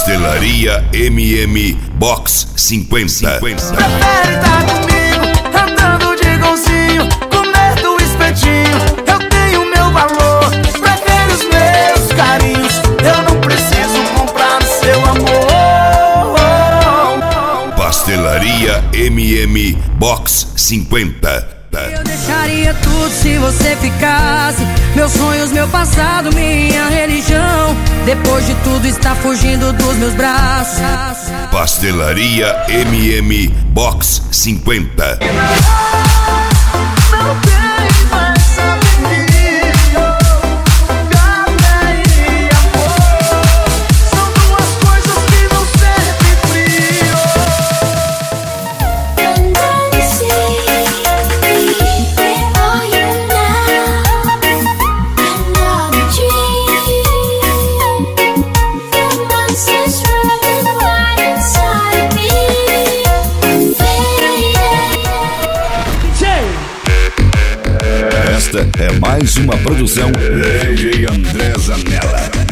Pastelaria MM Box 50. Prefere estar comigo, andando de golzinho, comer do espetinho. Eu tenho meu valor, prefere os meus carinhos. Eu não preciso comprar seu amor. Pastelaria MM Box 50. Eu deixaria tudo se você ficasse. Meus sonhos, meu passado, minha religião. Depois de tudo está fugindo dos meus braços. Pastelaria MM Box 50. Não tem mais alegria, café e amor. São duas coisas que não servem frio. Esta é mais uma produção DJ André Zanella.